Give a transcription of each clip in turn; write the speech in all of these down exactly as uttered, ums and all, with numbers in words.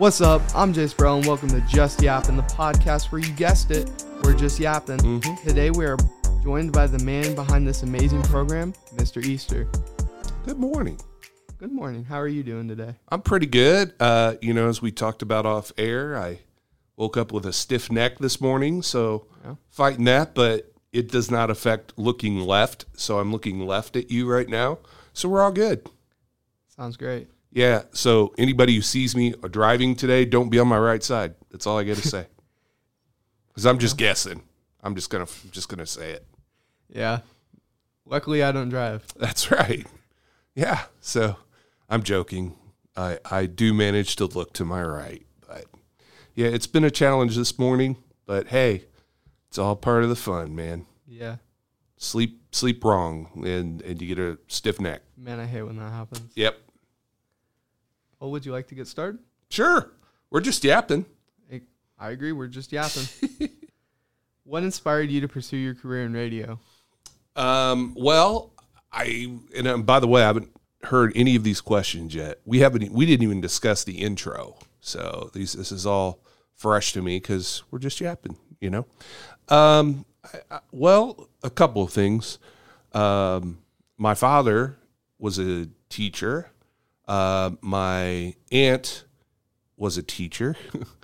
What's up? I'm Jace Bro, and welcome to Just Yappin', the podcast where you guessed it, we're just yapping. Mm-hmm. Today we are joined by the man behind this amazing program, Mister Easter. Good morning. Good morning. How are you doing today? I'm pretty good. Uh, you know, as we talked about off air, I woke up with a stiff neck this morning, so yeah. fighting that, but it does not affect looking left, so I'm looking left at you right now, so we're all good. Sounds great. Yeah, so anybody who sees me driving today, don't be on my right side. That's all I got to say. Because I'm just yeah. guessing. I'm just gonna just gonna say it. Yeah. Luckily, I don't drive. That's right. Yeah. So I'm joking. I I do manage to look to my right, but yeah, it's been a challenge this morning. But hey, it's all part of the fun, man. Yeah. Sleep sleep wrong, and and you get a stiff neck. Man, I hate when that happens. Yep. Well, would you like to get started? Sure. We're just yapping. I agree. We're just yapping. What inspired you to pursue your career in radio? Um, well, I, and um, by the way, I haven't heard any of these questions yet. We haven't, we didn't even discuss the intro. So these, this is all fresh to me because we're just yapping, you know? Um, I, I, well, a couple of things. Um, my father was a teacher. Uh, my aunt was a teacher.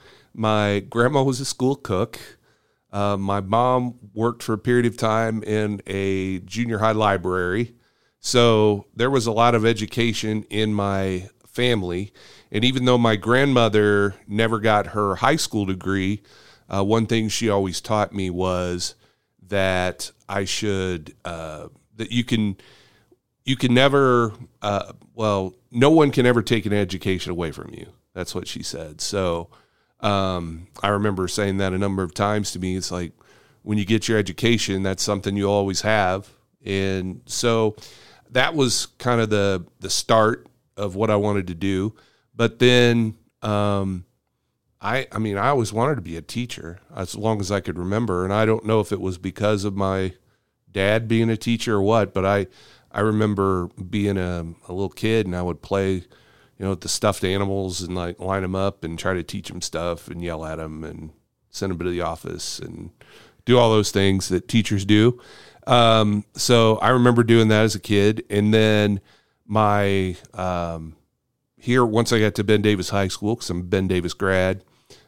My grandma was a school cook. Uh, my mom worked for a period of time in a junior high library. So there was a lot of education in my family. And even though my grandmother never got her high school degree, uh, one thing she always taught me was that I should, uh, that you can, you can never, uh, well, no one can ever take an education away from you. That's what she said. So um, I remember saying that a number of times to me. It's like, when you get your education, that's something you always have. And so that was kind of the, the start of what I wanted to do. But then um, I, I mean, I always wanted to be a teacher as long as I could remember. And I don't know if it was because of my dad being a teacher or what, but I, I remember being a, a little kid, and I would play, you know, with the stuffed animals and like line them up and try to teach them stuff and yell at them and send them to the office and do all those things that teachers do. Um, so I remember doing that as a kid. And then my, um, here, once I got to Ben Davis High School, because I'm a Ben Davis grad,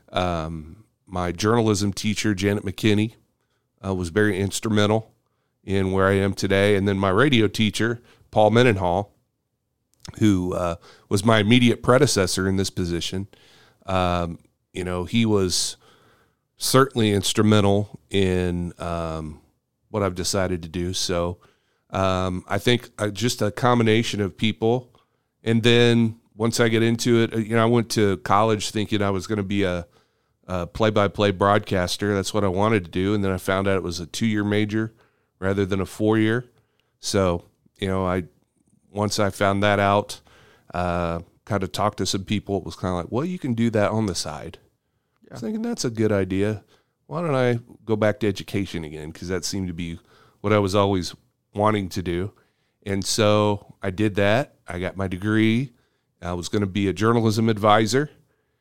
um, my journalism teacher, Janet McKinney, uh, was very instrumental in where I am today. And then my radio teacher, Paul Mendenhall, who uh, was my immediate predecessor in this position, um, you know, he was certainly instrumental in um, what I've decided to do. So um, I think uh, just a combination of people. And then once I get into it, you know, I went to college thinking I was going to be a, a play-by-play broadcaster. That's what I wanted to do. And then I found out it was a two-year major rather than a four-year. So, you know, I once I found that out, uh, kind of talked to some people, it was kind of like, well, you can do that on the side. Yeah. I was thinking, that's a good idea. Why don't I go back to education again? Because that seemed to be what I was always wanting to do. And so I did that. I got my degree. I was going to be a journalism advisor.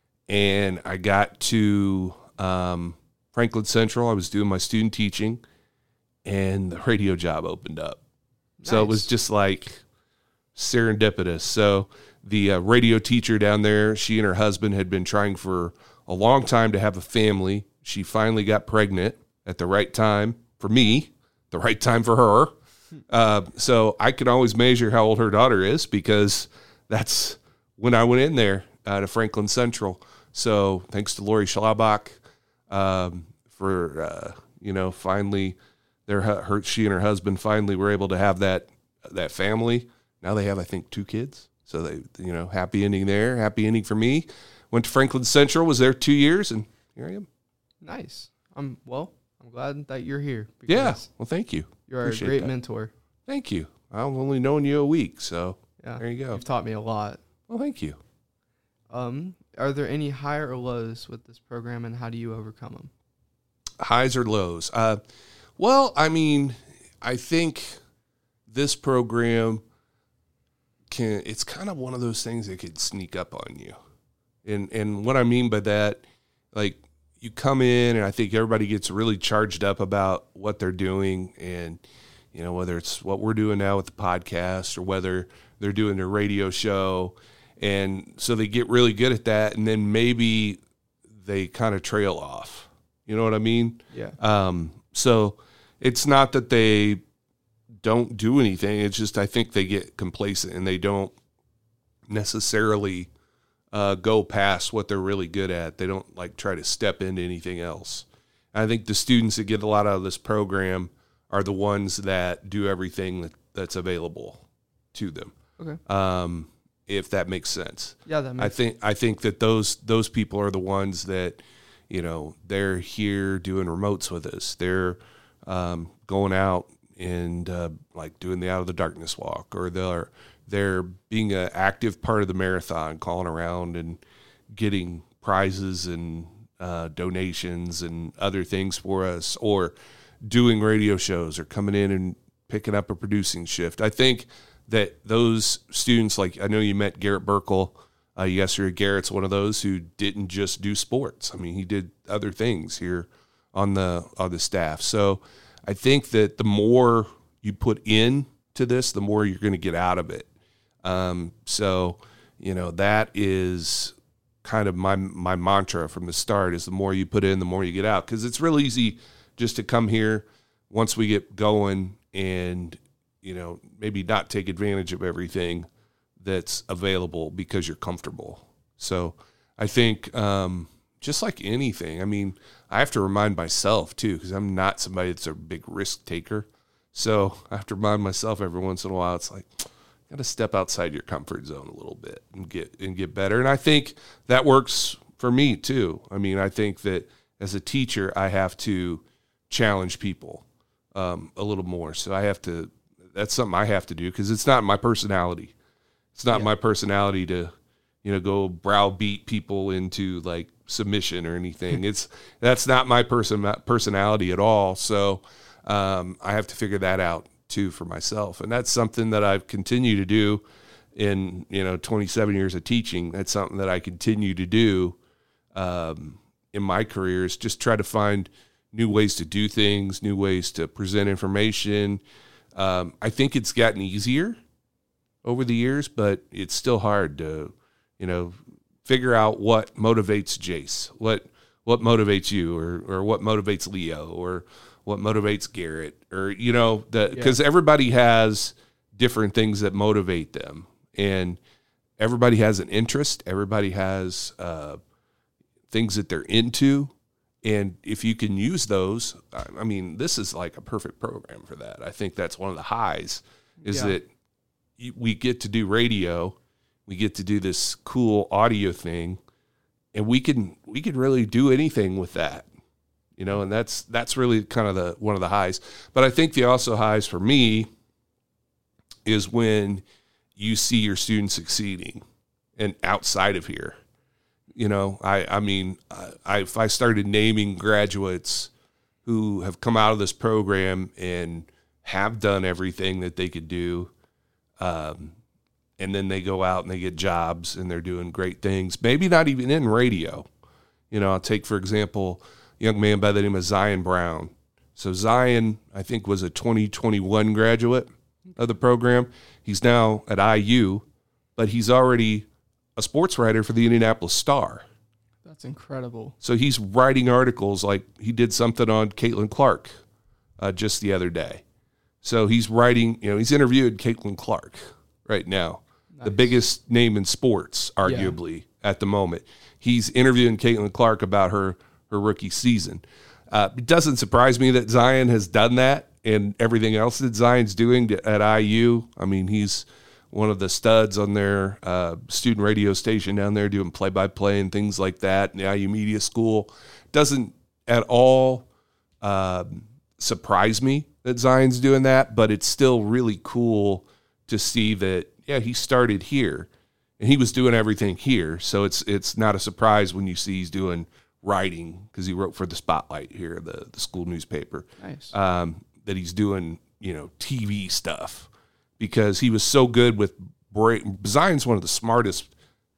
And I got to um, Franklin Central. I was doing my student teaching. And the radio job opened up. Nice. So it was just like serendipitous. So the uh, radio teacher down there, she and her husband had been trying for a long time to have a family. She finally got pregnant at the right time for me, the right time for her. Uh, so I can always measure how old her daughter is because that's when I went in there uh, to Franklin Central. So thanks to Lori Schlabach um, for, uh, you know, finally... Their, her, she and her husband finally were able to have that that family. Now they have, I think, two kids. So they, you know, happy ending there. Happy ending for me. Went to Franklin Central, was there two years, and here I am. Nice. Um. Well, I'm glad that you're here. Yeah. Well, thank you. You're Appreciate a great that. mentor. Thank you. I've only known you a week, so yeah, there you go. You've taught me a lot. Well, thank you. Um. Are there any high or lows with this program, and how do you overcome them? Highs or lows? Uh. Well, I mean, I think this program can, it's kind of one of those things that could sneak up on you. And and what I mean by that, like you come in and I think everybody gets really charged up about what they're doing, and you know, whether it's what we're doing now with the podcast or whether they're doing their radio show. And so they get really good at that, and then maybe they kind of trail off. You know what I mean? Yeah. Um, so it's not that they don't do anything. It's just I think they get complacent and they don't necessarily uh, go past what they're really good at. They don't like try to step into anything else. I think the students that get a lot out of this program are the ones that do everything that, that's available to them. Okay. Um, if that makes sense. Yeah, that makes I think I think that those those people are the ones that, you know, they're here doing remotes with us. They're um, going out and uh, like doing the Out of the Darkness walk, or they're they're being an active part of the marathon, calling around and getting prizes and uh, donations and other things for us, or doing radio shows, or coming in and picking up a producing shift. I think that those students, like I know you met Garrett Burkle uh, yesterday. Garrett's one of those who didn't just do sports. I mean, he did other things here on the on the staff. So I think that the more you put in to this, the more you're going to get out of it. Um, so, you know, that is kind of my my mantra from the start, is the more you put in, the more you get out. Because it's real easy just to come here once we get going and, you know, maybe not take advantage of everything that's available because you're comfortable. So I think um, just like anything, I mean, I have to remind myself too, because I'm not somebody that's a big risk taker. So I have to remind myself every once in a while, it's like, got to step outside your comfort zone a little bit and get and get better. And I think that works for me too. I mean, I think that as a teacher, I have to challenge people um, a little more. So I have to, that's something I have to do, because it's not my personality. It's not Yeah. my personality to, you know, go browbeat people into like submission or anything. It's, that's not my person personality at all. So um, I have to figure that out too for myself. And that's something that I've continued to do in, you know, twenty-seven years of teaching. That's something that I continue to do um, in my career, is just try to find new ways to do things, new ways to present information. Um, I think it's gotten easier over the years, but it's still hard to, you know, figure out what motivates Jace, what what motivates you, or or what motivates Leo, or what motivates Garrett, or, you know, the because yeah. everybody has different things that motivate them, and everybody has an interest. Everybody has uh, things that they're into. And if you can use those, I mean, this is like a perfect program for that. I think that's one of the highs, is yeah. that we get to do radio, we get to do this cool audio thing, and we can we can really do anything with that, you know. And that's that's really kind of the one of the highs. But I think the also highs for me is when you see your students succeeding, and outside of here. You know, I, I mean, I, if I started naming graduates who have come out of this program and have done everything that they could do, um, and then they go out and they get jobs and they're doing great things, maybe not even in radio. You know, I'll take, for example, a young man by the name of Zion Brown. So Zion, I think, was a twenty twenty-one graduate of the program. He's now at I U, but he's already a sports writer for the Indianapolis Star. That's incredible. So he's writing articles, like he did something on Caitlin Clark uh, just the other day. So he's writing, you know, he's interviewed Caitlin Clark right now, nice. The biggest name in sports, arguably, yeah. at the moment. He's interviewing Caitlin Clark about her, her rookie season. Uh, it doesn't surprise me that Zion has done that, and everything else that Zion's doing to, at I U. I mean, he's one of the studs on their uh, student radio station down there, doing play-by-play and things like that. And the I U Media School doesn't at all um, surprise me that Zion's doing that, but it's still really cool to see that, yeah, he started here, and he was doing everything here. So it's it's not a surprise when you see he's doing writing, because he wrote for the Spotlight here, the, the school newspaper. Nice. Um, that he's doing, you know, T V stuff, because he was so good with break. Zion's one of the smartest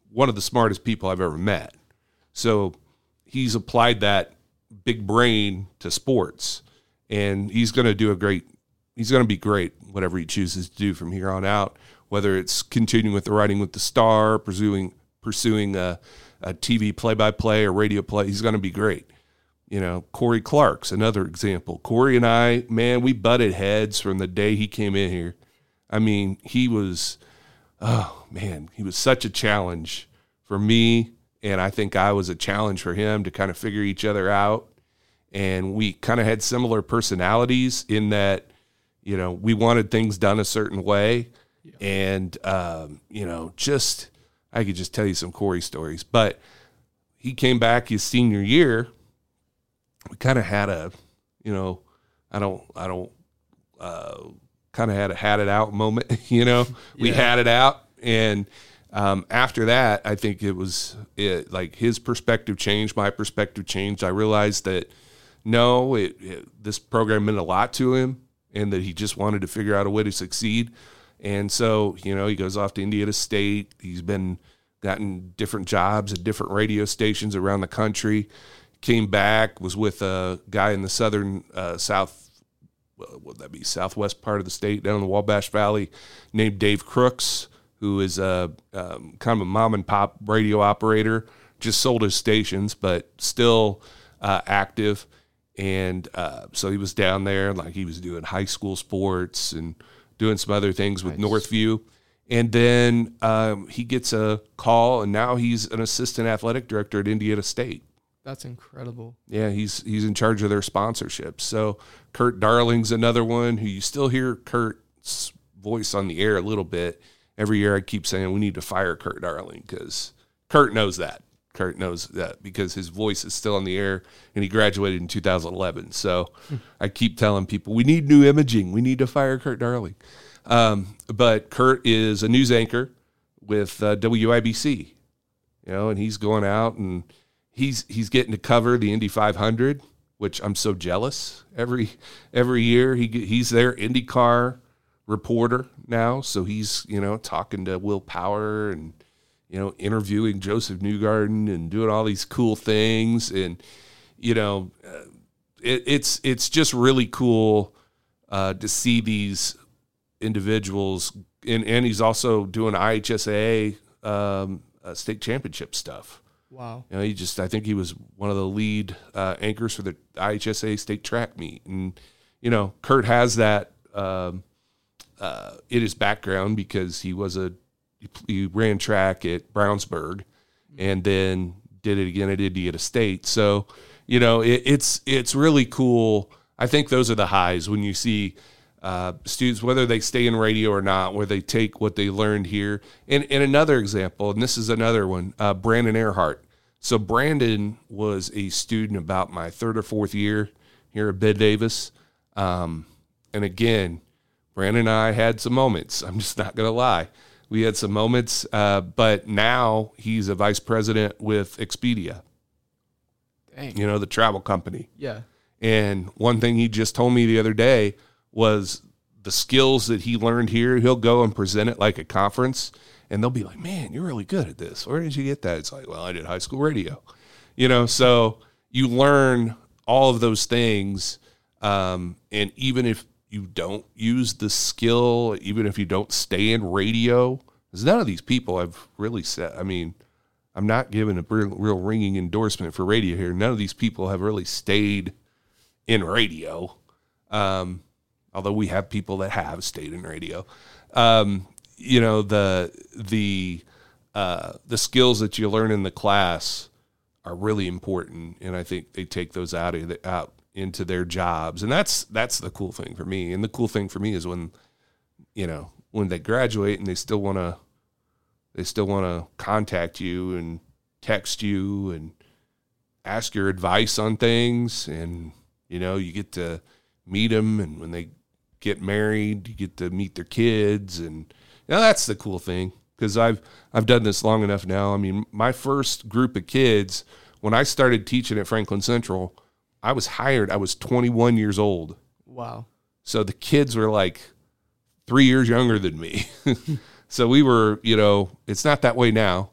one of the smartest people I've ever met. So he's applied that big brain to sports, and he's going to do a great, he's going to be great, whatever he chooses to do from here on out, whether it's continuing with the Writing with the Star, pursuing, pursuing a, a T V play-by-play or radio play. He's going to be great. You know, Corey Clark's another example. Corey and I, man, we butted heads from the day he came in here. I mean, he was, oh, man, he was such a challenge for me, and I think I was a challenge for him to kind of figure each other out. And we kind of had similar personalities in that, you know, we wanted things done a certain way. Yeah. And, um, you know, just, I could just tell you some Corey stories. But he came back his senior year. We kind of had a, you know, I don't, I don't, uh, kind of had a had it out moment, you know, we yeah. had it out. And, um, after that, I think it was it, like his perspective changed, my perspective changed. I realized that no, it, it, this program meant a lot to him and that he just wanted to figure out a way to succeed. And so, you know, he goes off to Indiana State. He's been gotten different jobs at different radio stations around the country. Came back, was with a guy in the southern uh, south, what would that be, southwest part of the state, down in the Wabash Valley, named Dave Crooks, who is a um, kind of a mom and pop radio operator. Just sold his stations, but still uh, active. And uh, so he was down there, like he was doing high school sports and doing some other things with nice. Northview. And then um, he gets a call, and now he's an assistant athletic director at Indiana State. That's incredible. Yeah, he's he's in charge of their sponsorships. So Kurt Darling's another one who you still hear Kurt's voice on the air a little bit. Every year I keep saying we need to fire Kurt Darling because Kurt knows that. Kurt knows that because his voice is still on the air, and he graduated in two thousand eleven. So I keep telling people we need new imaging. We need to fire Kurt Darling. Um, but Kurt is a news anchor with uh, W I B C, you know, and he's going out and He's he's getting to cover the Indy five hundred, which I'm so jealous. Every every year he he's their IndyCar reporter now, so he's you know talking to Will Power and you know interviewing Joseph Newgarden and doing all these cool things, and you know uh, it, it's it's just really cool uh, to see these individuals, and and he's also doing I H S A um, uh, state championship stuff. Wow. You know, he just, I think he was one of the lead uh, anchors for the I H S A state track meet. And, you know, Kurt has that um, uh, in his background because he was a, he ran track at Brownsburg and then did it again at Indiana State. So, you know, it, it's, it's really cool. I think those are the highs when you see uh, students, whether they stay in radio or not, where they take what they learned here. And, and another example, and this is another one, uh, Brandon Earhart. So Brandon was a student about my third or fourth year here at Bed Davis. Um, and again, Brandon and I had some moments. I'm just not going to lie. We had some moments, uh, but now he's a vice president with Expedia. Dang. You know, the travel company. Yeah. And one thing he just told me the other day was the skills that he learned here, he'll go and present it like a conference, and they'll be like, man, you're really good at this. Where did you get that? It's like, well, I did high school radio. You know, so you learn all of those things, um, and even if you don't use the skill, even if you don't stay in radio, because none of these people I've really said, I mean, I'm not giving a real, real ringing endorsement for radio here. None of these people have really stayed in radio. Um, although we have people that have stayed in radio, um, you know, the, the, uh, the skills that you learn in the class are really important. And I think they take those out of the, out into their jobs. And that's, that's the cool thing for me. And the cool thing for me is when, you know, when they graduate and they still want to, they still want to contact you and text you and ask your advice on things. And, you know, you get to meet them, and when they get married, you get to meet their kids. And you know, that's the cool thing, because I've I've done this long enough now. I mean, my first group of kids, when I started teaching at Franklin Central, I was hired. I was twenty-one years old. Wow. So the kids were like three years younger than me. So we were, you know, it's not that way now.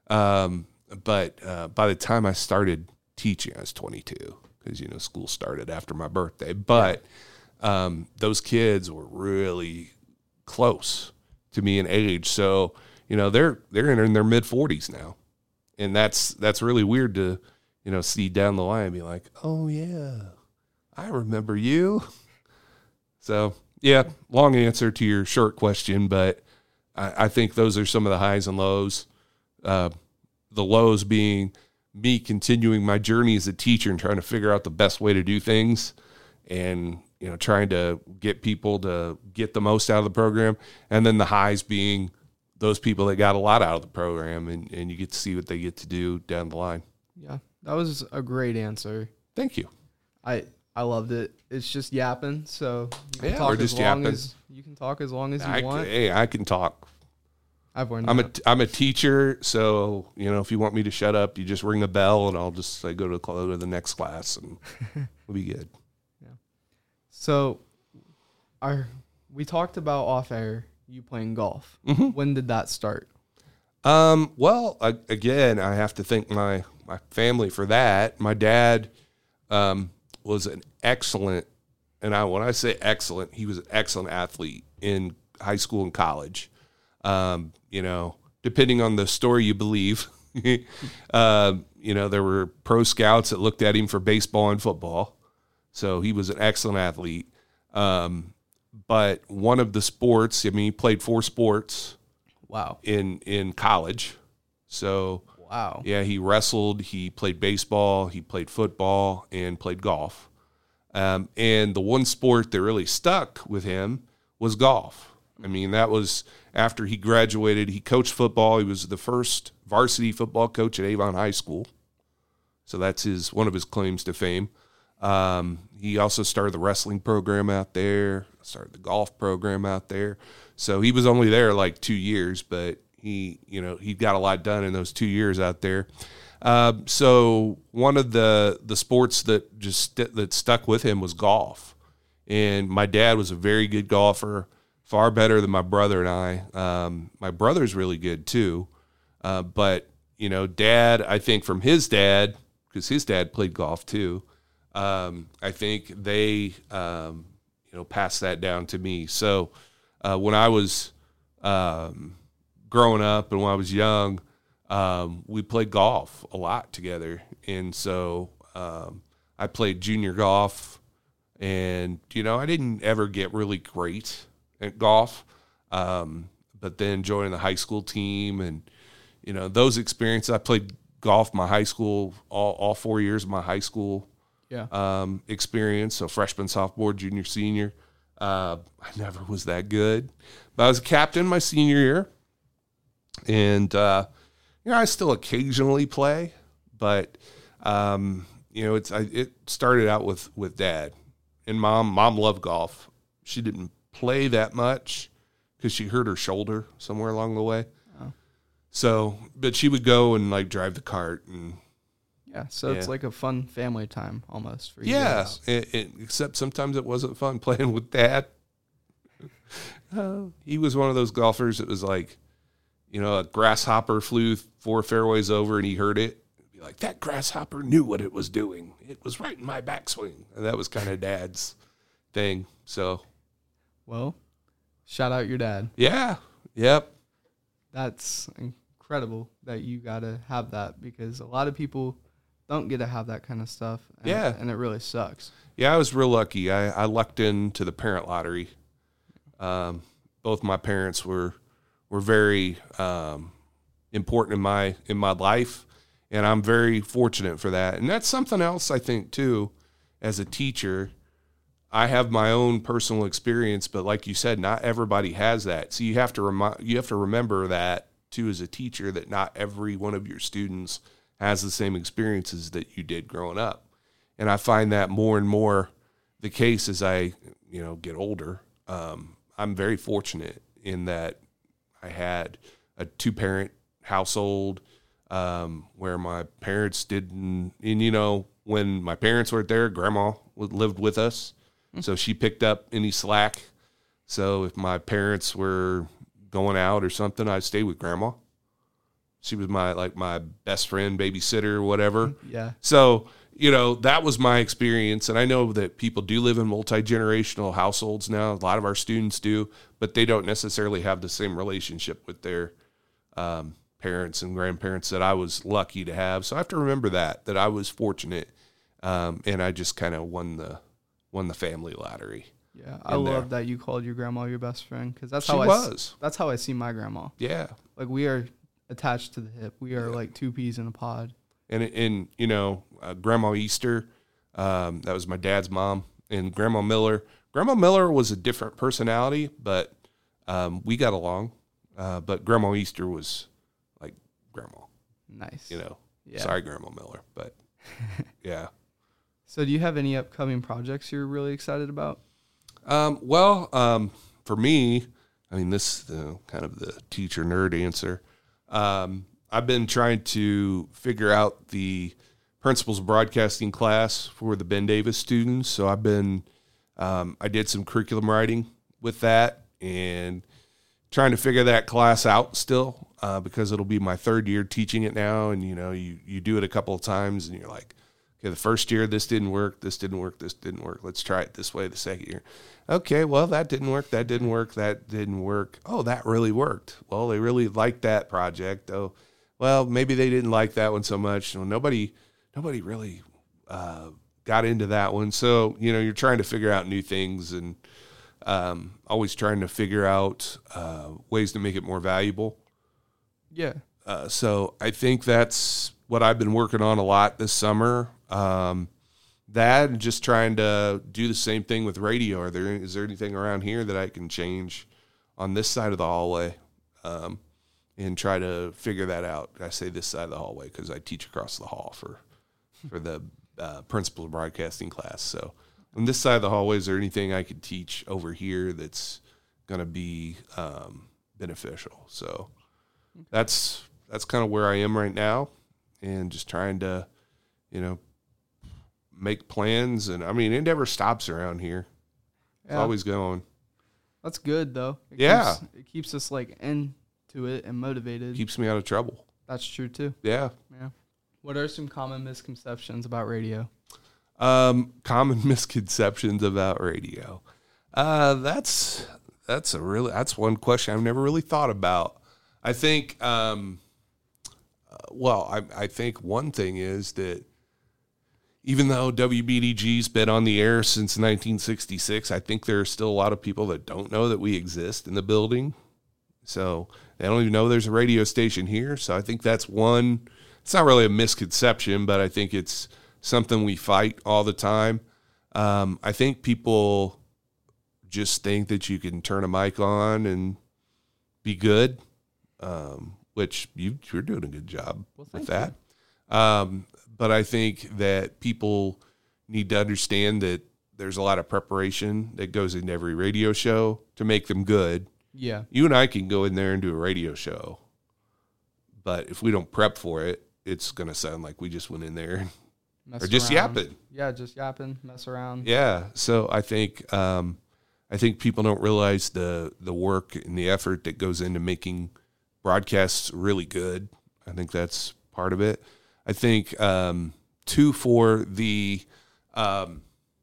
Um, but uh, by the time I started teaching, I was twenty-two because, you know, school started after my birthday. But um, those kids were really close to me in age. So, you know, they're they're in their mid forties now. And that's that's really weird to, you know, see down the line and be like, oh, yeah, I remember you. So, yeah, long answer to your short question, but I, I think those are some of the highs and lows. Uh, the lows being me continuing my journey as a teacher and trying to figure out the best way to do things and, you know, trying to get people to get the most out of the program. And then the highs being those people that got a lot out of the program and, and you get to see what they get to do down the line. Yeah, that was a great answer. Thank you. I I loved it. It's just yapping, so you can Yeah, talk we're as just long yapping. as you can talk as long as you I, want. hey, I can talk. I've learned I'm that. a I'm a teacher, so you know if you want me to shut up, you just ring a bell, and I'll just say go to the, go to the next class, and we'll be good. So, our we talked about off air you playing golf. Mm-hmm. When did that start? Um, well, I, again, I have to thank my my family for that. My dad um, was an excellent, and I when I say excellent, he was an excellent athlete in high school and college. Um, you know, depending on the story you believe, uh, you know, there were pro scouts that looked at him for baseball and football. So he was an excellent athlete. Um, but one of the sports, I mean, he played four sports Wow. in, in college. So Wow. yeah, he wrestled, he played baseball, he played football, and played golf. Um, and the one sport that really stuck with him was golf. I mean, that was after he graduated. He coached football. He was the first varsity football coach at Avon High School. So that's his one of his claims to fame. Um, he also started the wrestling program out there, started the golf program out there. So he was only there like two years, but he, you know, he got a lot done in those two years out there. Um, so one of the the sports that just st- that stuck with him was golf, and my dad was a very good golfer, far better than my brother and I. Um, my brother's really good too, uh, but you know, Dad, I think from his dad, because his dad played golf too. Um, I think they, um, you know, passed that down to me. So uh, when I was um, growing up and when I was young, um, we played golf a lot together. And so um, I played junior golf, and, you know, I didn't ever get really great at golf, um, but then joining the high school team and, you know, those experiences, I played golf my high school, all, all four years of my high school Yeah. um, experience. So freshman, sophomore, junior, senior. Uh, I never was that good, but I was a captain my senior year. And, uh, you know, I still occasionally play, but, um, you know, it's, I, it started out with, with Dad and mom. Mom loved golf. She didn't play that much because she hurt her shoulder somewhere along the way. Oh. So, but she would go and like drive the cart and, Yeah. So it's Yeah. like a fun family time almost for you yeah, guys. it, it, except sometimes it wasn't fun playing with Dad. Uh, he was one of those golfers that was like, you know, a grasshopper flew four fairways over and he heard it. He'd be like, that grasshopper knew what it was doing. It was right in my backswing. And that was kind of Dad's thing. So, Well, shout out your dad. yeah, yep. That's incredible that you got to have that, because a lot of people don't get to have that kind of stuff. And, Yeah. And it really sucks. Yeah, I was real lucky. I, I lucked into the parent lottery. Um, both my parents were were very um, important in my in my life, and I'm very fortunate for that. And that's something else I think too. As a teacher, I have my own personal experience, but like you said, not everybody has that. So you have to remi- you have to remember that too as a teacher, that not every one of your students has the same experiences that you did growing up. And I find that more and more the case as I, you know, get older. Um, I'm very fortunate in that I had a two-parent household um, where my parents didn't, and, you know, when my parents weren't there, Grandma lived with us. Mm-hmm. So she picked up any slack. So if my parents were going out or something, I'd stay with Grandma. She was my like my best friend, babysitter, whatever. Yeah. So, you know, that was my experience. And I know that people do live in multi-generational households now. A lot of our students do, but they don't necessarily have the same relationship with their um, parents and grandparents that I was lucky to have. So I have to remember that, that I was fortunate. Um, and I just kind of won the, won the family lottery. Yeah. I love that you called your grandma your best friend. Cause that's she how I, was. that's how I see my grandma. Yeah. Like we are attached to the hip. We are yeah. like two peas in a pod. And, and you know, uh, Grandma Easter, um, that was my dad's mom, and Grandma Miller. Grandma Miller was a different personality, but um, we got along. Uh, but Grandma Easter was like Grandma. Nice. You know, yeah. Sorry, Grandma Miller, but yeah. So do you have any upcoming projects you're really excited about? Um, well, um, for me, I mean, this is uh, kind of the teacher nerd answer. Um, I've been trying to figure out the principles of broadcasting class for the Ben Davis students. So I've been, um, I did some curriculum writing with that and trying to figure that class out still, uh, because it'll be my third year teaching it now. And, you know, you, you do it a couple of times and you're like, okay, the first year, this didn't work. This didn't work. This didn't work. Let's try it this way the second year. Okay, well, that didn't work. That didn't work. That didn't work. Oh, that really worked. Well, they really liked that project. Oh, well, maybe they didn't like that one so much. Well, nobody, nobody really uh, got into that one. So, you know, you're trying to figure out new things and um, always trying to figure out uh, ways to make it more valuable. Yeah. Uh, so I think that's what I've been working on a lot this summer. Um, that and just trying to do the same thing with radio. Are there, is there anything around here that I can change on this side of the hallway? Um, and try to figure that out. I say this side of the hallway because I teach across the hall for for the uh, principles of broadcasting class. So on this side of the hallway, is there anything I could teach over here that's going to be um, beneficial? So that's that's kind of where I am right now, and just trying to, you know, make plans. And, I mean, it never stops around here. It's yeah. always going. That's good, though. It yeah. Keeps, it keeps us, like, in to it and motivated. Keeps me out of trouble. That's true too. Yeah. Yeah. What are some common misconceptions about radio? Um, common misconceptions about radio. Uh, that's that's a really that's one question I've never really thought about. I think, um, uh, well, I I think one thing is that even though W B D G's been on the air since nineteen sixty-six, I think there are still a lot of people that don't know that we exist in the building. So they don't even know there's a radio station here. So I think that's one, it's not really a misconception, but I think it's something we fight all the time. Um, I think people just think that you can turn a mic on and be good, um, which you, you're doing a good job well, with that. Um, but I think that people need to understand that there's a lot of preparation that goes into every radio show to make them good. Yeah. You and I can go in there and do a radio show, but if we don't prep for it, it's going to sound like we just went in there mess or just around. yapping. Yeah, just yapping, mess around. Yeah. So I think um, I think people don't realize the the work and the effort that goes into making broadcasts really good. I think that's part of it. I think um, too for the um,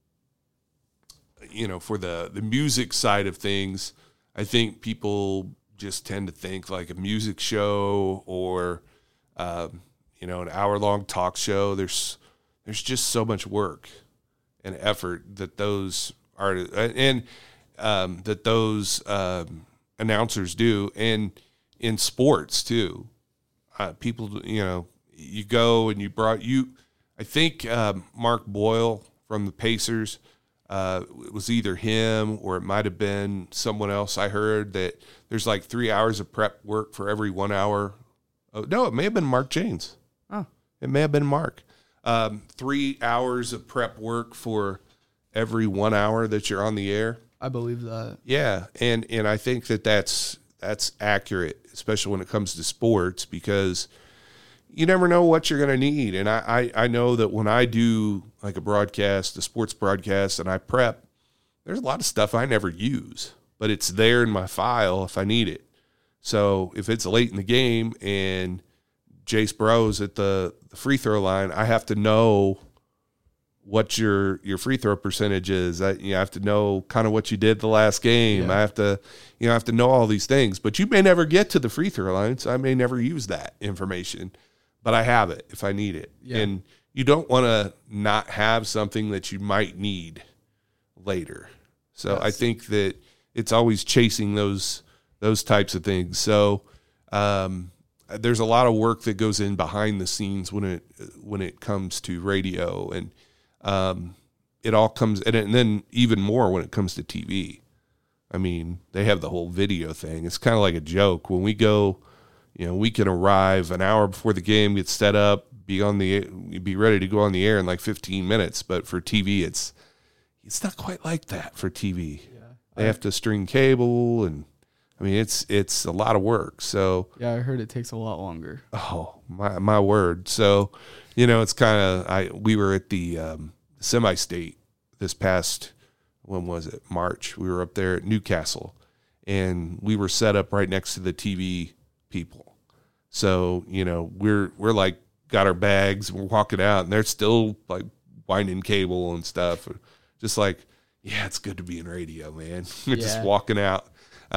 you know for the the music side of things. I think people just tend to think like a music show or, um, you know, an hour-long talk show. There's there's just so much work and effort that those are and um, that those um, announcers do, and in sports too. Uh, people, you know, you go and you brought you. I think um, Mark Boyle from the Pacers. Uh, it was either him or it might have been someone else. I heard that there's like three hours of prep work for every one hour. Oh, no, it may have been Mark Janes. Oh. It may have been Mark. Um, three hours of prep work for every one hour that you're on the air. I believe that. Yeah, and and I think that that's that's accurate, especially when it comes to sports, because you never know what you're going to need. And I, I, I know that when I do like a broadcast, a sports broadcast, and I prep, there's a lot of stuff I never use, but it's there in my file if I need it. So if it's late in the game and Jace Bros at the, the free throw line, I have to know what your your free throw percentage is. I, you have to know kind of what you did the last game. Yeah. I have to, you know, I have to know all these things. But you may never get to the free throw line, so I may never use that information. But I have it if I need it. Yeah. And you don't want to not have something that you might need later. So yes. I think that it's always chasing those those types of things. So um, there's a lot of work that goes in behind the scenes when it when it comes to radio, and um, it all comes and, and then even more when it comes to T V. I mean, they have the whole video thing. It's kind of like a joke when we go. You know, we can arrive an hour before the game, get set up, be on the, be ready to go on the air in like fifteen minutes. But for T V, it's it's not quite like that. For T V, yeah. they I, have to string cable, and I mean, it's it's a lot of work. So yeah, I heard it takes a lot longer. Oh my my word! So you know, it's kind of I we were at the um, semi-state this past when was it March? We were up there at Newcastle, and we were set up right next to the T V people. So, you know, we're we're like got our bags, we're walking out, and they're still like winding cable and stuff. Just like, yeah, it's good to be in radio, man. We're yeah. just walking out.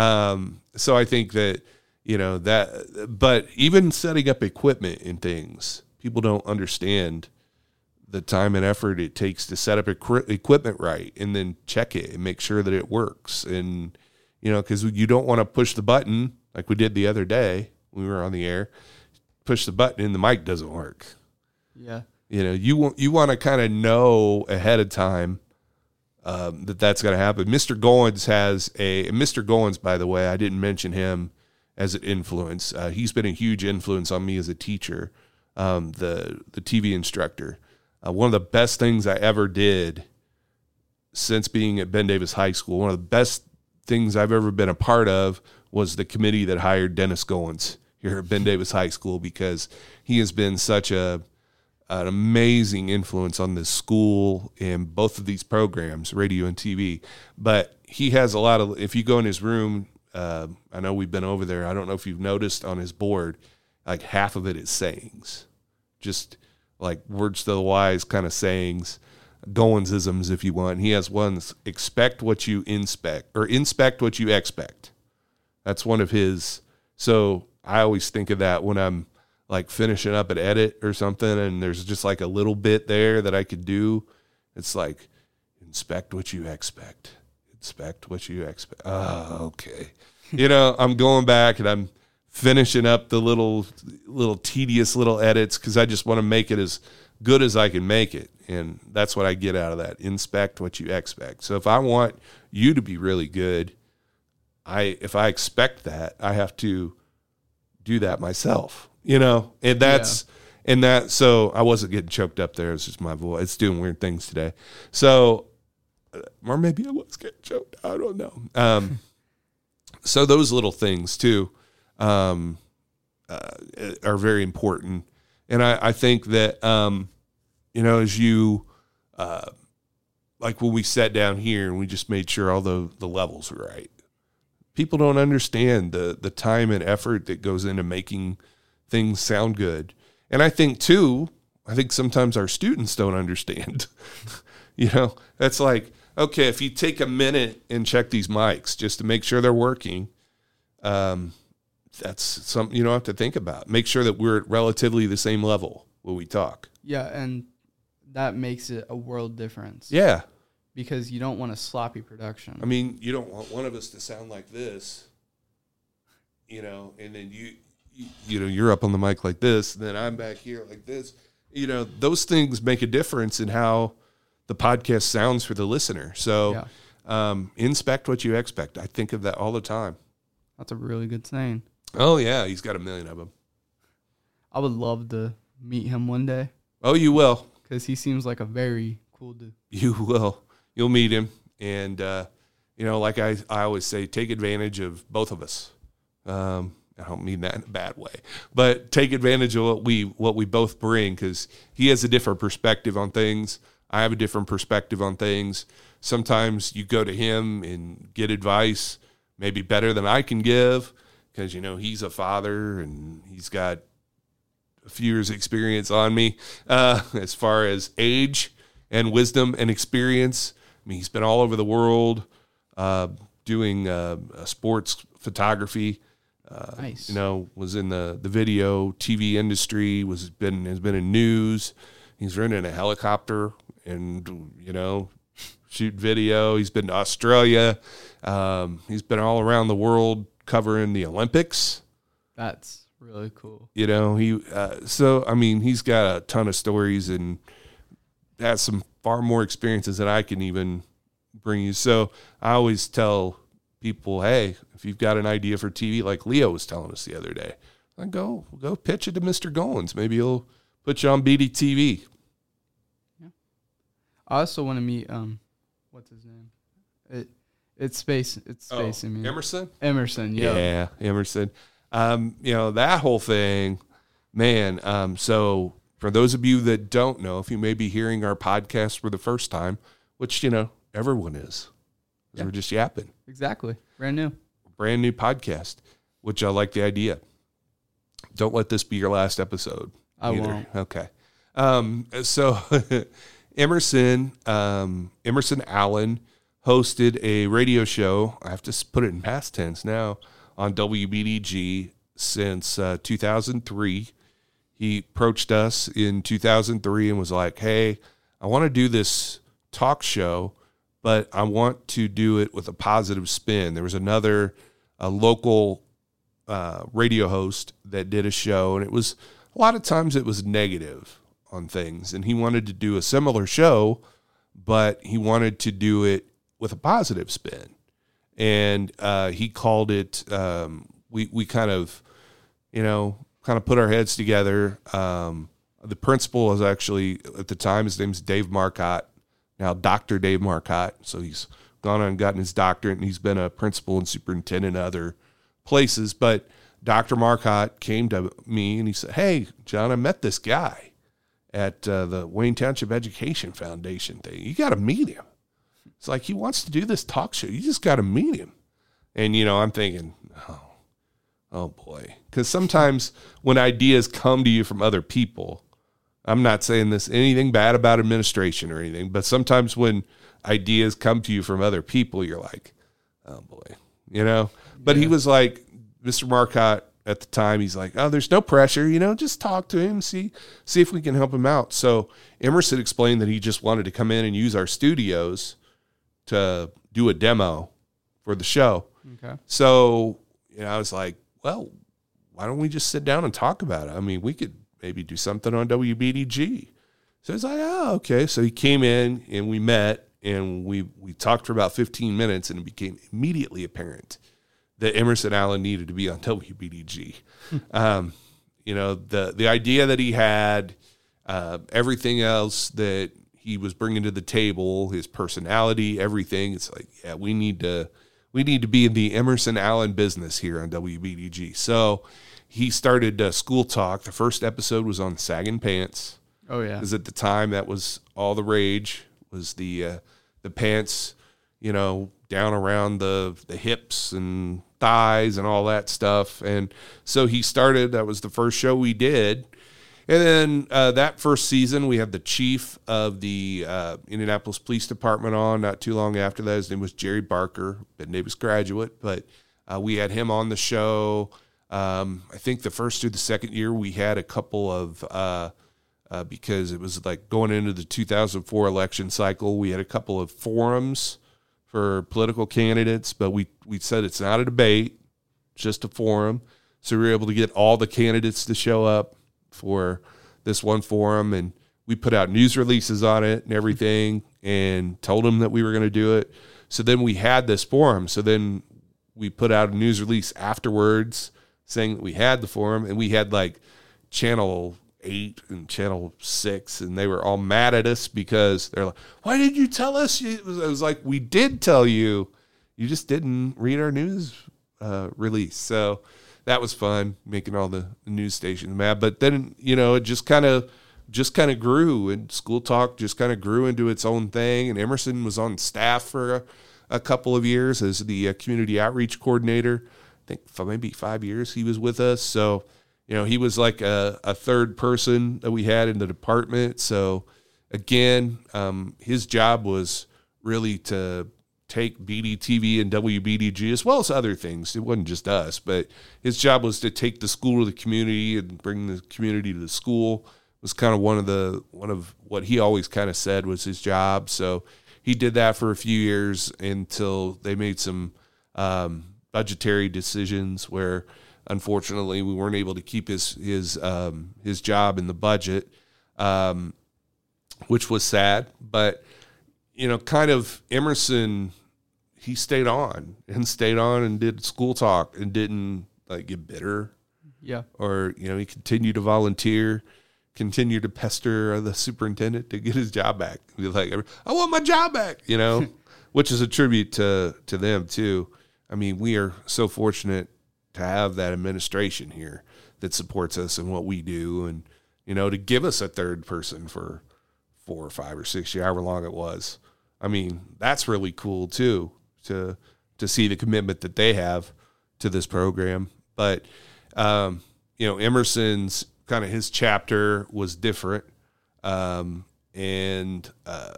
Um, so I think that, you know, that, but even setting up equipment and things, people don't understand the time and effort it takes to set up equi- equipment right and then check it and make sure that it works. And, you know, because you don't want to push the button like we did the other day. We were on the air, push the button and the mic doesn't work. Yeah. You know, you want, you want to kind of know ahead of time um, that that's going to happen. Mister Goins has a, Mister Goins, by the way, I didn't mention him as an influence. Uh, he's been a huge influence on me as a teacher, um, the, the T V instructor. Uh, one of the best things I ever did since being at Ben Davis High School, one of the best things I've ever been a part of was the committee that hired Dennis Goins here at Ben Davis High School, because he has been such a an amazing influence on this school and both of these programs, radio and T V. But he has a lot of, if you go in his room, uh, I know we've been over there, I don't know if you've noticed on his board, like half of it is sayings, just like words to the wise kind of sayings, Goinsisms if you want. He has ones, expect what you inspect, or inspect what you expect. That's one of his. So I always think of that when I'm like finishing up an edit or something, and there's just like a little bit there that I could do. It's like, inspect what you expect. Inspect what you expect. Oh, okay. You know, I'm going back and I'm finishing up the little, little tedious little edits because I just want to make it as good as I can make it. And that's what I get out of that. Inspect what you expect. So if I want you to be really good, I if I expect that, I have to do that myself, you know, and that's, yeah. and that, so I wasn't getting choked up there. It's just my voice. It's doing weird things today. So, or maybe I was getting choked. I don't know. Um, so those little things too, um, uh, are very important. And I, I think that, um, you know, as you, uh, like when we sat down here and we just made sure all the, the levels were right. People don't understand the the time and effort that goes into making things sound good. And I think, too, I think sometimes our students don't understand. You know, that's like, okay, if you take a minute and check these mics just to make sure they're working, um, that's something you don't have to think about. Make sure that we're at relatively the same level when we talk. Yeah, and that makes it a world difference. Yeah. Because you don't want a sloppy production. I mean, you don't want one of us to sound like this, you know, and then you, you, you know, you're up on the mic like this, and then I'm back here like this. You know, those things make a difference in how the podcast sounds for the listener. So yeah. um, inspect what you expect. I think of that all the time. That's a really good saying. Oh, yeah. He's got a million of them. I would love to meet him one day. Oh, you will. Because he seems like a very cool dude. You will. You'll meet him, and, uh, you know, like I, I always say, take advantage of both of us. Um, I don't mean that in a bad way, but take advantage of what we what we both bring, because he has a different perspective on things. I have a different perspective on things. Sometimes you go to him and get advice, maybe better than I can give, because, you know, he's a father, and he's got a few years experience on me uh, as far as age and wisdom and experience. I mean, he's been all over the world uh, doing uh, sports photography. Uh, nice. You know, was in the, the video T V industry. Was been has been in news. He's rented a helicopter and you know shoot video. He's been to Australia. Um, he's been all around the world covering the Olympics. That's really cool. You know, he, uh, so, I mean, he's got a ton of stories and has some far more experiences than I can even bring you. So I always tell people, hey, if you've got an idea for T V, like Leo was telling us the other day, like go, go pitch it to Mister Goins. Maybe he'll put you on B D T V. Yeah. I also want to meet, um, what's his name? It, it's space. It's space. Oh, I mean, Emerson? Emerson. Yeah. Yeah. Emerson. Um, you know, that whole thing, man. Um, so for those of you that don't know, if you may be hearing our podcast for the first time, which, you know, everyone is, Yeah. we're just yapping. Exactly. Brand new. Brand new podcast, which I like the idea. Don't let this be your last episode. I either. won't. Okay. Um, so Emerson, um, Emerson Allen hosted a radio show. I have to put it in past tense now on W B D G since uh, two thousand three. He approached us in two thousand three and was like, hey, I want to do this talk show, but I want to do it with a positive spin. There was another a local uh, radio host that did a show, and it was a lot of times it was negative on things. And he wanted to do a similar show, but he wanted to do it with a positive spin. And uh, he called it, um, we, we kind of, you know, kind of put our heads together. Um, the principal is actually, at the time, his name's Dave Marcotte, now Doctor Dave Marcotte. So he's gone on and gotten his doctorate, and he's been a principal and superintendent in other places. But Doctor Marcotte came to me and he said, hey, John, I met this guy at uh, the Wayne Township Education Foundation thing. You got to meet him. It's like, he wants to do this talk show. You just got to meet him. And, you know, I'm thinking, oh, oh boy. Because sometimes when ideas come to you from other people, I'm not saying this anything bad about administration or anything, but sometimes when ideas come to you from other people, you're like, oh boy, you know? But yeah. He was like, Mister Marcotte at the time, he's like, oh, there's no pressure, you know, just talk to him, see, see if we can help him out. So Emerson explained that he just wanted to come in and use our studios to do a demo for the show. Okay. So, you know, I was like, well, why don't we just sit down and talk about it? I mean, we could maybe do something on W B D G. So it's like, oh, okay. So he came in and we met and we, we talked for about fifteen minutes, and it became immediately apparent that Emerson Allen needed to be on W B D G. um, you know, the, the idea that he had, uh, everything else that he was bringing to the table, his personality, everything. It's like, yeah, we need to, we need to be in the Emerson Allen business here on W B D G. So he started uh, School Talk. The first episode was on sagging pants. Oh yeah. Because at the time that was all the rage, was the, uh, the pants, you know, down around the, the hips and thighs and all that stuff. And so he started, that was the first show we did. And then uh, that first season, we had the chief of the uh, Indianapolis Police Department on not too long after that. His name was Jerry Barker, Ben Davis graduate, but uh, we had him on the show. Um, I think the first or the second year we had a couple of, uh, uh, because it was like going into the two thousand four election cycle, we had a couple of forums for political candidates, but we, we said it's not a debate, just a forum. So we were able to get all the candidates to show up for this one forum, and we put out news releases on it and everything and told them that we were going to do it. So then we had this forum. So then we put out a news release afterwards saying that we had the forum, and we had like channel eight and channel six, and they were all mad at us because they're like, why did you tell us? It was, it was like, we did tell you, you just didn't read our news uh, release. So that was fun, making all the news stations mad. But then, you know, it just kind of just kind of grew, and School Talk just kind of grew into its own thing. And Emerson was on staff for a, a couple of years as the uh, community outreach coordinator. I think for maybe five years he was with us. So you know, he was like a, a third person that we had in the department. So again, um, his job was really to take B D T V and W B D G as well as other things. It wasn't just us, but his job was to take the school to the community and bring the community to the school. It was kind of one of the one of what he always kind of said was his job. So he did that for a few years until they made some um, budgetary decisions where, unfortunately, we weren't able to keep his his um, his job in the budget, um, which was sad. But you know, kind of Emerson, he stayed on and stayed on and did school talk and didn't like get bitter. Yeah. Or, you know, he continued to volunteer, continued to pester the superintendent to get his job back. Be like, I want my job back, you know, which is a tribute to, to them too. I mean, we are so fortunate to have that administration here that supports us in what we do and, you know, to give us a third person for four or five or six years, however long it was. I mean, that's really cool too, to to see the commitment that they have to this program. But, um, you know, Emerson's kind of his chapter was different. Um, and uh,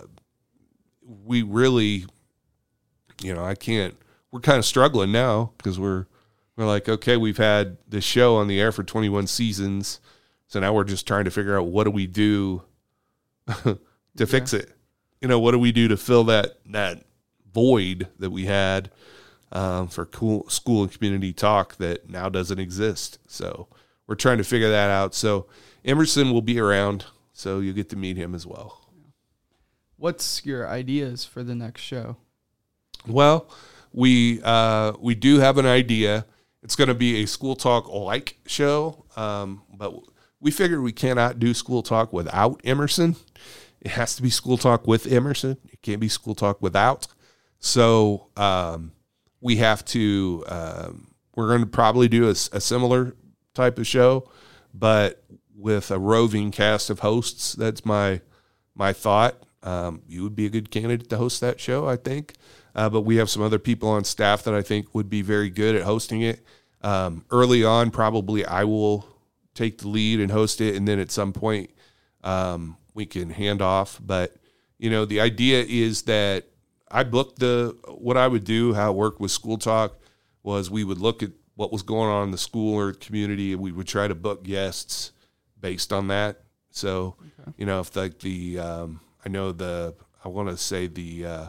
we really, you know, I can't, we're kind of struggling now because we're, we're like, okay, we've had this show on the air for twenty-one seasons. So now we're just trying to figure out what do we do to yeah. fix it. You know, what do we do to fill that that void that we had um, for cool school and community talk that now doesn't exist? So we're trying to figure that out. So Emerson will be around, so you'll get to meet him as well. What's your ideas for the next show? Well, we uh, we do have an idea. It's going to be a school talk like show, um, but we figured we cannot do school talk without Emerson. It has to be school talk with Emerson. It can't be school talk without. So um, we have to, um, we're going to probably do a, a similar type of show, but with a roving cast of hosts. That's my my thought. Um, you would be a good candidate to host that show, I think. Uh, but we have some other people on staff that I think would be very good at hosting it. Um, early on, probably I will take the lead and host it, and then at some point, um, we can hand off. But, you know, the idea is that I booked the, what I would do, how it worked with School Talk was we would look at what was going on in the school or community, and we would try to book guests based on that. So, okay. you know, if like the, um, I know the, I want to say the uh,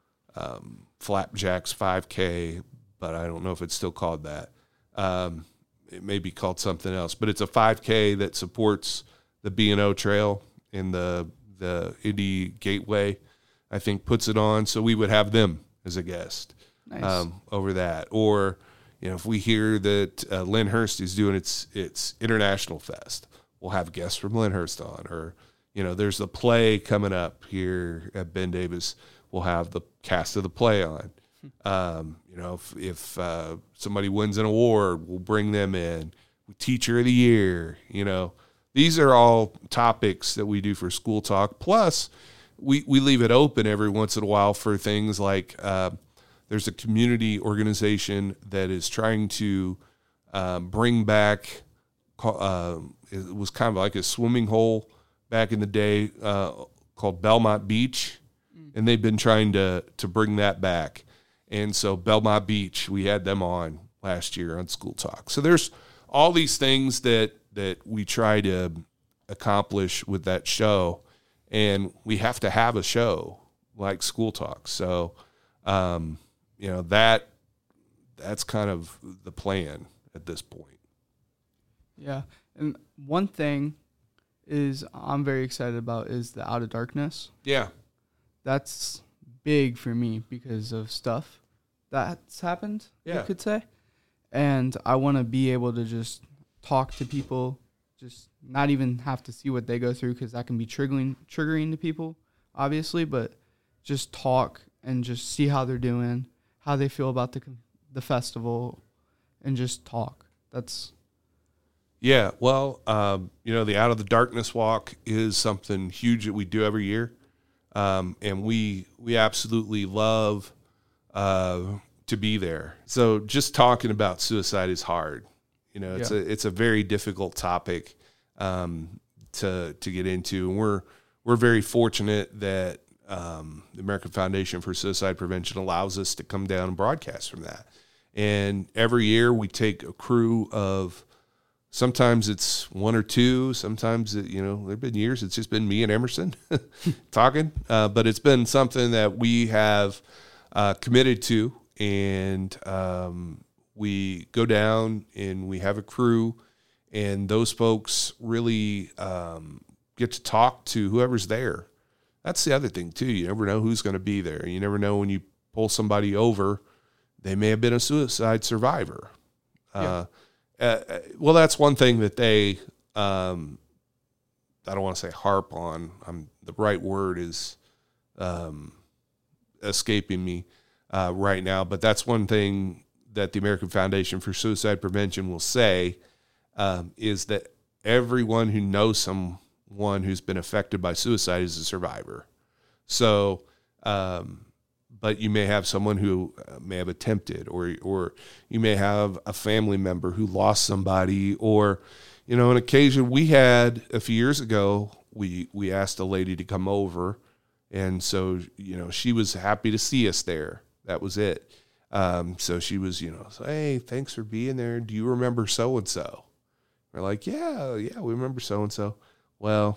um, Flapjacks five K, but I don't know if it's still called that. Um, it may be called something else, but it's a five K that supports the B and O Trail. And the the Indy Gateway, I think, puts it on. So we would have them as a guest nice. um, over that. Or, you know, if we hear that uh, Lyndhurst is doing its its International Fest, we'll have guests from Lyndhurst on. Or, you know, there's the play coming up here at Ben Davis. We'll have the cast of the play on. Um, you know, if, if uh, somebody wins an award, we'll bring them in. Teacher of the Year, you know. These are all topics that we do for School Talk. Plus, we, we leave it open every once in a while for things like uh, there's a community organization that is trying to uh, bring back, uh, it was kind of like a swimming hole back in the day uh, called Belmont Beach, and they've been trying to, to bring that back. And so Belmont Beach, we had them on last year on School Talk. So there's all these things that that we try to accomplish with that show, and we have to have a show like School Talk. So, um, you know, that that's kind of the plan at this point. Yeah. And one thing is I'm very excited about is the Out of Darkness. Yeah. That's big for me because of stuff that's happened, yeah. you could say. And I want to be able to just talk to people, just not even have to see what they go through because that can be triggering triggering to people, obviously, but just talk and just see how they're doing, how they feel about the the festival, and just talk. That's yeah. Well, um, you know, the Out of the Darkness walk is something huge that we do every year, um, and we we absolutely love uh, to be there. So just talking about suicide is hard. You know, it's yeah. a it's a very difficult topic um, to to get into, and we're we're very fortunate that um, the American Foundation for Suicide Prevention allows us to come down and broadcast from that. And every year we take a crew of, sometimes it's one or two, sometimes, it, you know, there have been years it's just been me and Emerson talking, uh, but it's been something that we have uh, committed to, and um, we go down and we have a crew, and those folks really um, get to talk to whoever's there. That's the other thing too. You never know who's going to be there. You never know when you pull somebody over, they may have been a suicide survivor. Yeah. Uh, uh, well, that's one thing that they, um, I don't want to say harp on. I'm, the right word is um, escaping me uh, right now, but that's one thing that the American Foundation for Suicide Prevention will say um, is that everyone who knows someone who's been affected by suicide is a survivor. So, um, but you may have someone who may have attempted, or or you may have a family member who lost somebody, or, you know, an occasion we had a few years ago, we, we asked a lady to come over, and so, you know, she was happy to see us there. That was it. Um, so she was, you know, so, hey, thanks for being there. Do you remember so-and-so? We're like, yeah, yeah, we remember so-and-so. Well,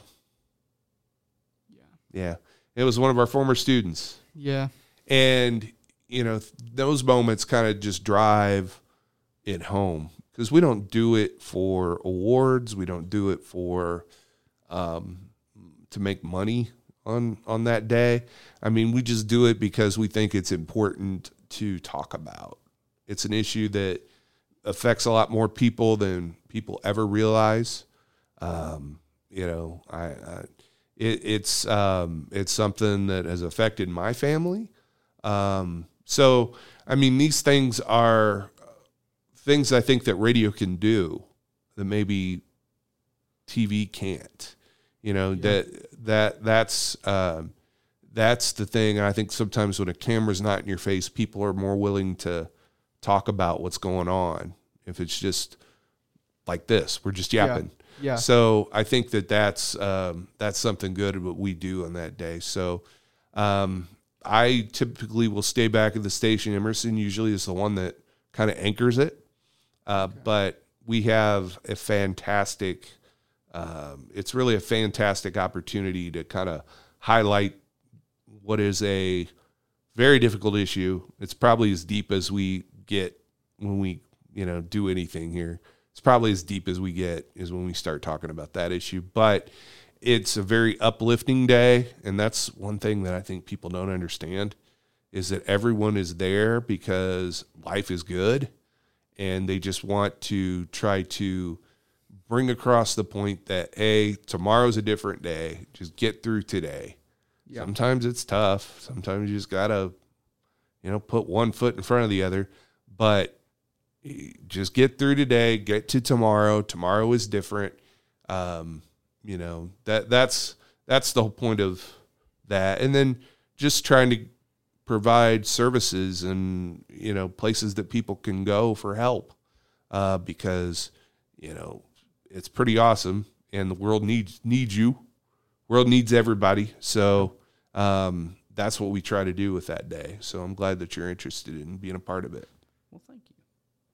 yeah, yeah, it was one of our former students. Yeah. And, you know, those moments kind of just drive it home, because we don't do it for awards. We don't do it for, um, to make money on, on that day. I mean, we just do it because we think it's important to talk about. It's an issue that affects a lot more people than people ever realize. Um, you know, I, I it, it's, um, it's something that has affected my family. Um, so, I mean, these things are things I think that radio can do that maybe T V can't, you know, yeah. that, that, that's, um, that's the thing. And I think sometimes when a camera's not in your face, people are more willing to talk about what's going on. If it's just like this, we're just yapping. Yeah. yeah. So I think that that's, um, that's something good what we do on that day. So, um, I typically will stay back at the station. Emerson usually is the one that kind of anchors it. Uh, okay. But we have a fantastic, um, it's really a fantastic opportunity to kind of highlight what is a very difficult issue. It's probably as deep as we get when we, you know, do anything here. It's probably as deep as we get is when we start talking about that issue. But it's a very uplifting day, and that's one thing that I think people don't understand, is that everyone is there because life is good, and they just want to try to bring across the point that, hey, tomorrow's a different day. Just get through today. Yeah. Sometimes it's tough. Sometimes you just got to, you know, put one foot in front of the other, but just get through today, get to tomorrow. Tomorrow is different. Um, You know, that that's that's the whole point of that. And then just trying to provide services and, you know, places that people can go for help, uh, because, you know, it's pretty awesome, and the world needs needs you. World needs everybody. So um, that's what we try to do with that day. So I'm glad that you're interested in being a part of it. Well, thank you.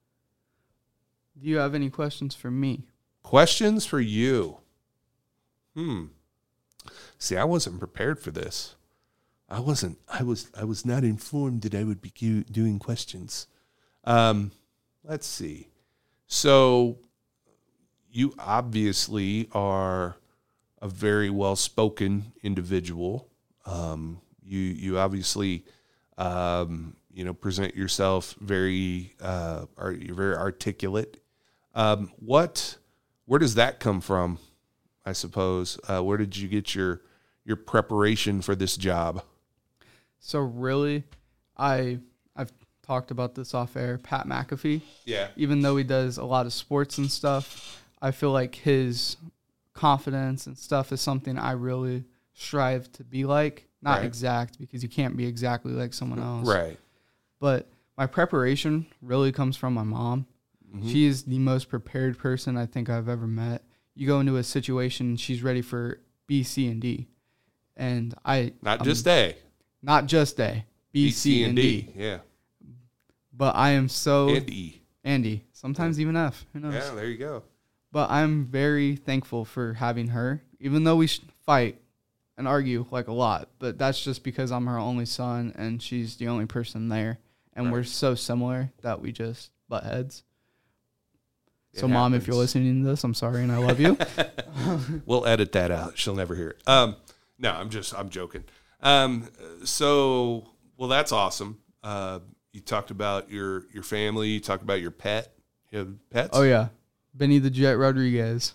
Do you have any questions for me? Questions for you? Hmm. See, I wasn't prepared for this. I wasn't. I was. I was not informed that I would be doing questions. Um, let's see. So, you obviously are a very well-spoken individual. Um, you you obviously, um, you know, present yourself very. Uh, are you're very articulate. Um, what? Where does that come from? I suppose. Uh, where did you get your your preparation for this job? So really, I I've talked about this off air. Pat McAfee. Yeah. Even though he does a lot of sports and stuff, I feel like his confidence and stuff is something I really strive to be like. Not right. exact, because you can't be exactly like someone else. Right. But my preparation really comes from my mom. Mm-hmm. She is the most prepared person I think I've ever met. You go into a situation, she's ready for B, C, and D. And I... Not um, just A. Not just A. B, B C, C, and D. D. Yeah. But I am so... And E. And E. Sometimes yeah. even F. Who knows? Yeah, there you go. But I'm very thankful for having her, even though we fight and argue like a lot. But that's just because I'm her only son and she's the only person there. And right. we're so similar that we just butt heads. It so, happens. Mom, if you're listening to this, I'm sorry and I love you. We'll edit that out. She'll never hear it. Um, no, I'm just, I'm joking. Um, so, well, that's awesome. Uh, you talked about your, your family. You talked about your pet. You have pets? Oh, yeah. Benny the Jet Rodriguez.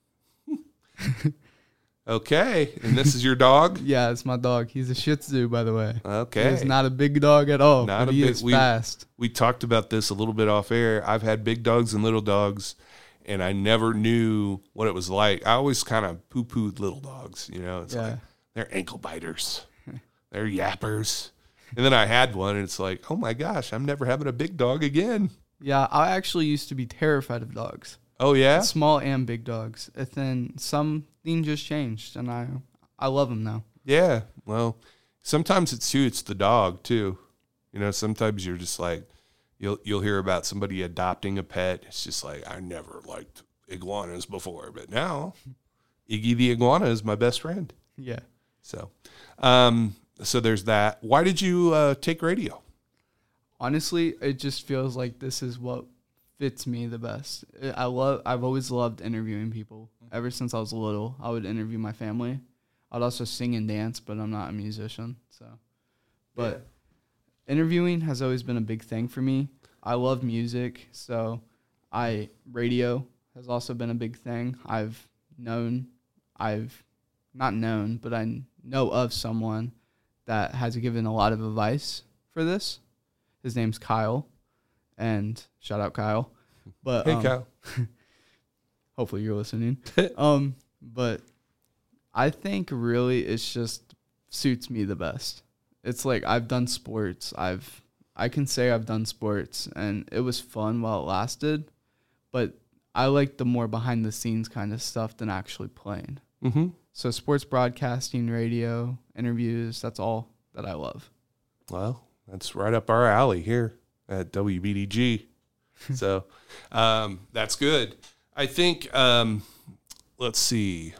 Okay. And this is your dog? Yeah, it's my dog. He's a Shih Tzu, by the way. Okay. He's not a big dog at all, not but a he big, is we, fast. We talked about this a little bit off air. I've had big dogs and little dogs, and I never knew what it was like. I always kind of poo-pooed little dogs. You know, it's yeah. like they're ankle biters. They're yappers. And then I had one, and it's like, oh, my gosh, I'm never having a big dog again. Yeah, I actually used to be terrified of dogs. Oh, yeah? Small and big dogs. And then something just changed, and I I love them now. Yeah. Well, sometimes it's too, it's the dog, too. You know, sometimes you're just like, you'll you'll hear about somebody adopting a pet. It's just like, I never liked iguanas before, but now Iggy the iguana is my best friend. Yeah. So, um, so there's that. Why did you uh, take radio? Honestly, it just feels like this is what fits me the best. I love. I've always loved interviewing people. Ever since I was little, I would interview my family. I'd also sing and dance, but I'm not a musician. So, but yeah. interviewing has always been a big thing for me. I love music, so I radio has also been a big thing. I've known, I've not known, but I know of someone that has given a lot of advice for this. His name's Kyle, and shout out Kyle. But hey, um, Kyle. Hopefully you're listening. um, but I think really it's just suits me the best. It's like I've done sports. I've I can say I've done sports, and it was fun while it lasted. But I like the more behind the scenes kind of stuff than actually playing. Mm-hmm. So sports broadcasting, radio, interviews, that's all that I love. Well, that's right up our alley here at W B D G. So um, that's good. I think, um, let's see.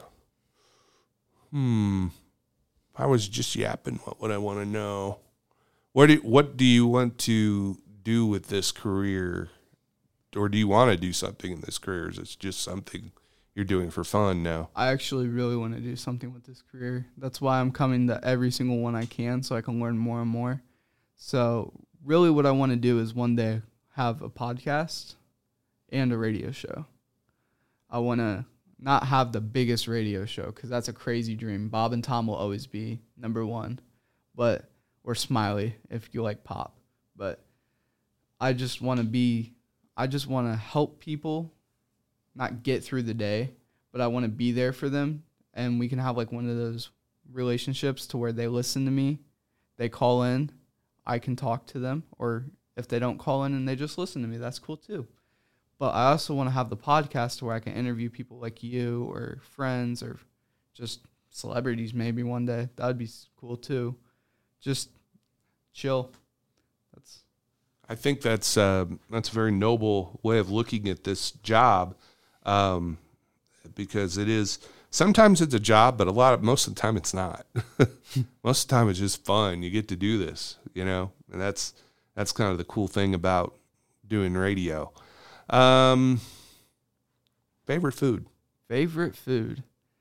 Hmm. If I was just yapping, what would I want to know? What do, what do you want to do with this career? Or do you want to do something in this career? Is it just something you're doing for fun now? I actually really want to do something with this career. That's why I'm coming to every single one I can so I can learn more and more. So really what I want to do is one day have a podcast and a radio show. I want to not have the biggest radio show because that's a crazy dream. Bob and Tom will always be number one, but or Smiley if you like pop. But I just want to be, I just want to help people not get through the day, but I want to be there for them. And we can have like one of those relationships to where they listen to me, they call in, I can talk to them, or if they don't call in and they just listen to me, that's cool too. But I also want to have the podcast where I can interview people like you or friends or just celebrities maybe one day. That would be cool too. Just chill. That's. I think that's uh, that's a very noble way of looking at this job, um, because it is. Sometimes it's a job, but a lot of most of the time it's not. Most of the time it's just fun. You get to do this, you know, and that's that's kind of the cool thing about doing radio. Um, favorite food. Favorite food.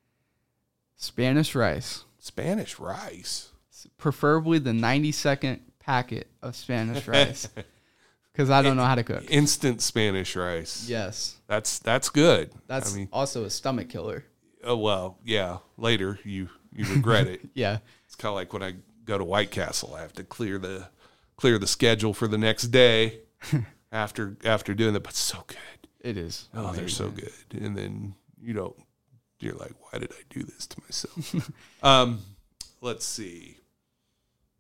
Spanish rice. Spanish rice. Preferably the ninety second packet of Spanish rice. Because I don't know how to cook. Instant Spanish rice. Yes. That's that's good. That's I mean, also a stomach killer. Oh, well, yeah. Later, you, you regret it. Yeah. It's kind of like when I go to White Castle. I have to clear the clear the schedule for the next day after after doing that. But it's so good. It is. Oh, amazing. They're so good. And then, you know, you're like, why did I do this to myself? um, let's see.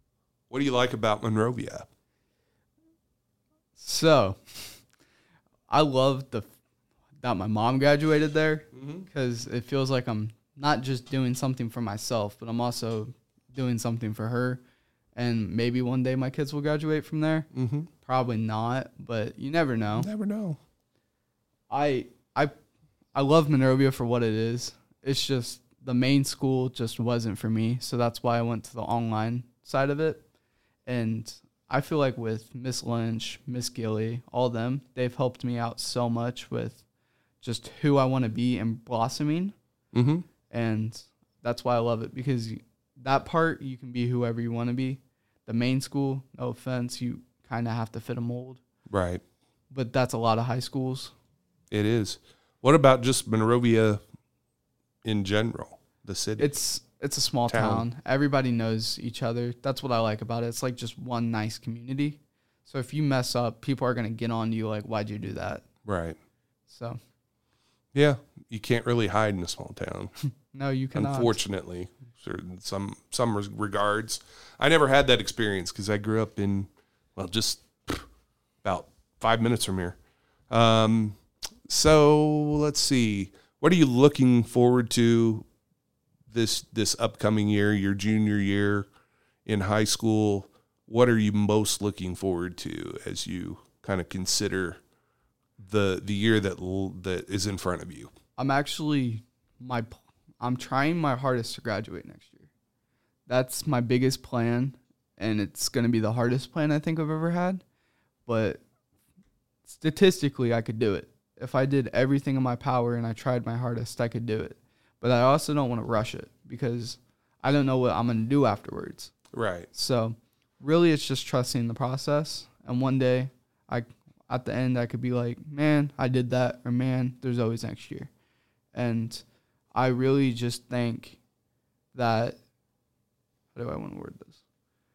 What do you like about Monrovia? So, I love the that my mom graduated there because mm-hmm. it feels like I'm not just doing something for myself, but I'm also doing something for her. And maybe one day my kids will graduate from there. Mm-hmm. Probably not, but you never know. You never know. I I I love Monrovia for what it is. It's just the main school just wasn't for me, so that's why I went to the online side of it. And I feel like with Miss Lynch, Miss Gilly, all of them, they've helped me out so much with just who I want to be and blossoming. Mm-hmm. And that's why I love it, because that part, you can be whoever you want to be. The main school, no offense, you kind of have to fit a mold. Right. But that's a lot of high schools. It is. What about just Monrovia in general, the city? It's it's a small town. town. Everybody knows each other. That's what I like about it. It's like just one nice community. So if you mess up, people are going to get on you like, why'd you do that? Right. So. Yeah, you can't really hide in a small town. No, you cannot. Unfortunately, in some some regards. I never had that experience because I grew up in, well, just about five minutes from here. Um, so let's see. What are you looking forward to this this upcoming year, your junior year in high school? What are you most looking forward to as you kind of consider the the year that that is in front of you? I'm actually my I'm trying my hardest to graduate next year. That's my biggest plan, and it's going to be the hardest plan I think I've ever had. But statistically, I could do it. If I did everything in my power and I tried my hardest, I could do it. But I also don't want to rush it because I don't know what I'm going to do afterwards. Right. So really it's just trusting the process. And one day, I at the end, I could be like, man, I did that. Or man, there's always next year. And I really just think that, how do I want to word this?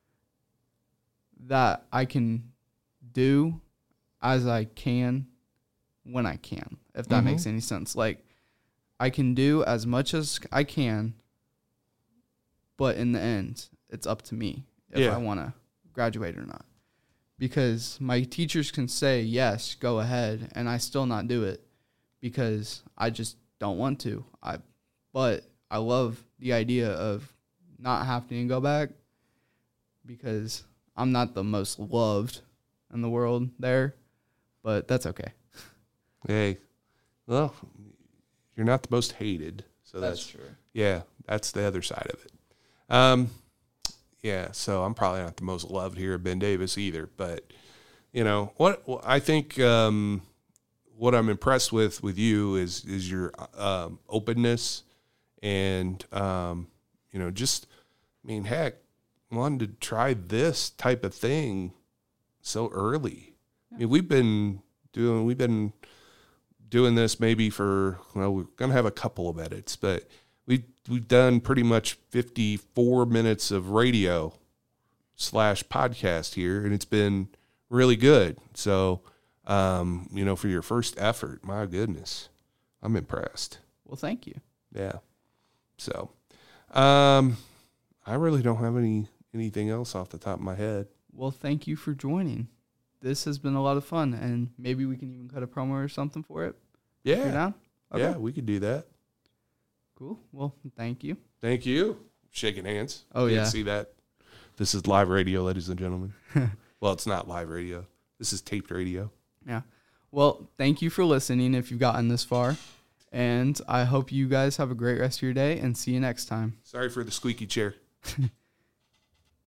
That I can do as I can when I can, if that mm-hmm. makes any sense. Like, I can do as much as I can, but in the end, it's up to me if yeah. I want to graduate or not. Because my teachers can say, yes, go ahead, and I still not do it because I just don't want to. I, But I love the idea of not having to go back because I'm not the most loved in the world there, but that's okay. Hey, well, you're not the most hated, so that's, that's true. Yeah, that's the other side of it. Um, yeah, so I'm probably not the most loved here at Ben Davis either, but you know what? I think um, what I'm impressed with with you is is your um, openness and um, you know just I mean heck, wanted to try this type of thing so early. Yeah. I mean we've been doing we've been. doing this maybe for, well, we're going to have a couple of edits, but we we've done pretty much fifty-four minutes of radio slash podcast here, and it's been really good. So, um, you know, for your first effort, my goodness, I'm impressed. Well, thank you. Yeah. So, um, I really don't have any anything else off the top of my head. Well, thank you for joining. This has been a lot of fun, and maybe we can even cut a promo or something for it. Yeah. You're down? Okay. Yeah, we could do that. Cool. Well, thank you. Thank you. Shaking hands. Oh, you yeah. See that? This is live radio, ladies and gentlemen. Well, it's not live radio. This is taped radio. Yeah. Well, thank you for listening if you've gotten this far, and I hope you guys have a great rest of your day, and see you next time. Sorry for the squeaky chair.